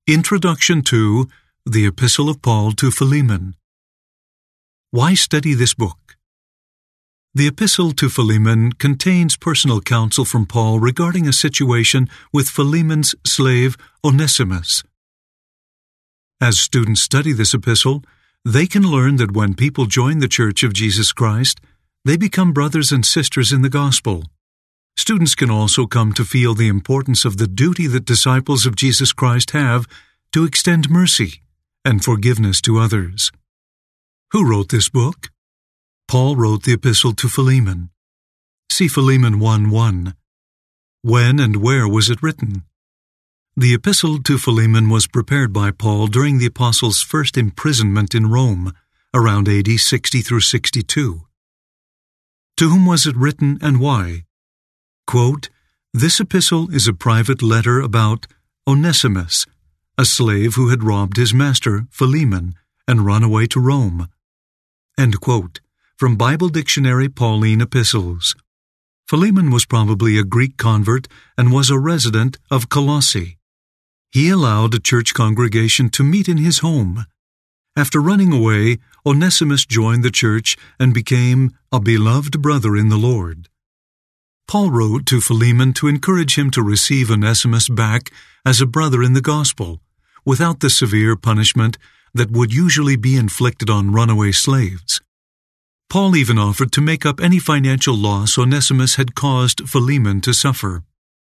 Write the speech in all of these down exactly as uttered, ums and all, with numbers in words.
Introduction to the Epistle of Paul to Philemon. Why study this book? The Epistle to Philemon contains personal counsel from Paul regarding a situation with Philemon's slave Onesimus. As students study this epistle, they can learn that when people join the Church of Jesus Christ, they become brothers and sisters in the gospel. Students can also come to feel the importance of the duty that disciples of Jesus Christ have to extend mercy and forgiveness to others. Who wrote this book? Paul wrote the Epistle to Philemon. See Philemon one one. When and where was it written? The Epistle to Philemon was prepared by Paul during the Apostle's first imprisonment in Rome, around A D sixty through sixty-two. To whom was it written and why? Quote, "This epistle is a private letter about Onesimus, a slave who had robbed his master, Philemon, and run away to Rome." End quote. From Bible Dictionary Pauline Epistles. Philemon was probably a Greek convert and was a resident of Colossae. He allowed a church congregation to meet in his home. After running away, Onesimus joined the church and became a beloved brother in the Lord. Paul wrote to Philemon to encourage him to receive Onesimus back as a brother in the gospel, without the severe punishment that would usually be inflicted on runaway slaves. Paul even offered to make up any financial loss Onesimus had caused Philemon to suffer.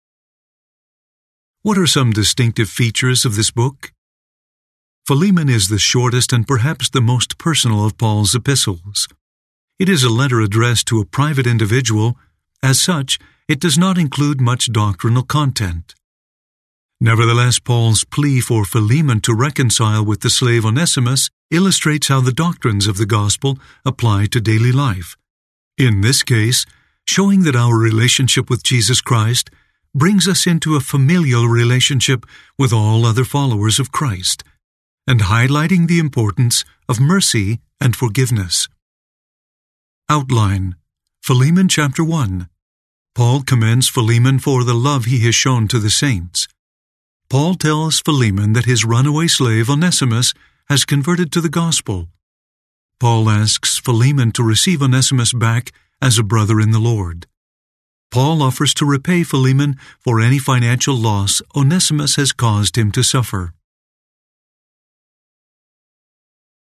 What are some distinctive features of this book? Philemon is the shortest and perhaps the most personal of Paul's epistles. It is a letter addressed to a private individual. As such, it does not include much doctrinal content. Nevertheless, Paul's plea for Philemon to reconcile with the slave Onesimus illustrates how the doctrines of the gospel apply to daily life. In this case, showing that our relationship with Jesus Christ brings us into a familial relationship with all other followers of Christ, and highlighting the importance of mercy and forgiveness. Outline. Philemon chapter one. Paul commends Philemon for the love he has shown to the saints. Paul tells Philemon that his runaway slave Onesimus has converted to the gospel. Paul asks Philemon to receive Onesimus back as a brother in the Lord. Paul offers to repay Philemon for any financial loss Onesimus has caused him to suffer.